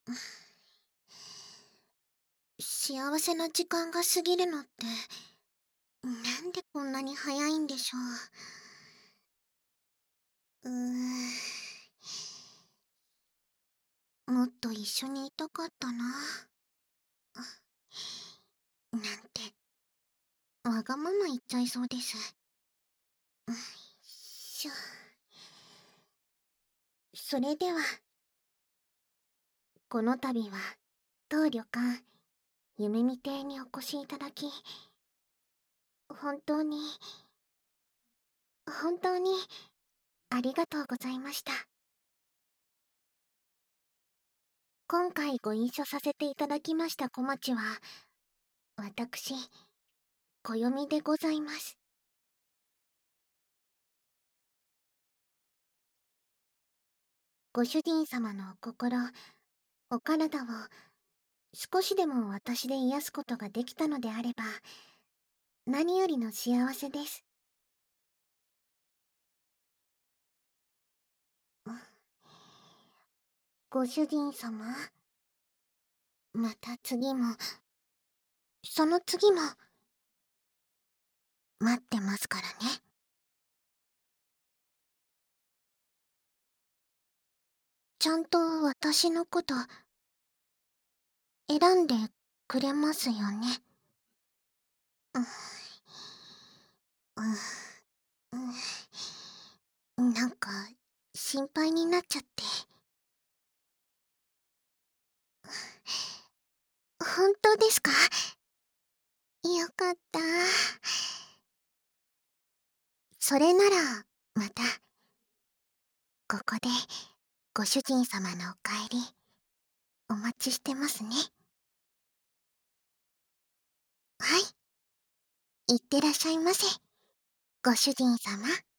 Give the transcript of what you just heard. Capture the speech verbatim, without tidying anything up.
幸せな時間が過ぎるのって、なんでこんなに早いんでしょう。うーん。もっと一緒にいたかったな。なんて、わがまま言っちゃいそうです。よいしょ。それでは、この度は、当旅館、夢見亭にお越しいただき、本当に、本当に、ありがとうございました。今回ご一緒させていただきました小町は、私、暦でございます。ご主人様のお心、お体を、少しでも私で癒すことができたのであれば、何よりの幸せです。ご主人様、また次も、その次も、待ってますからね。ちゃんと私のこと、選んでくれますよね。うん、うん、うん、なんか、心配になっちゃって。本当ですか？よかった。それなら、また、ここで、ご主人様のお帰り、お待ちしてますね。はい。いってらっしゃいませ。ご主人様。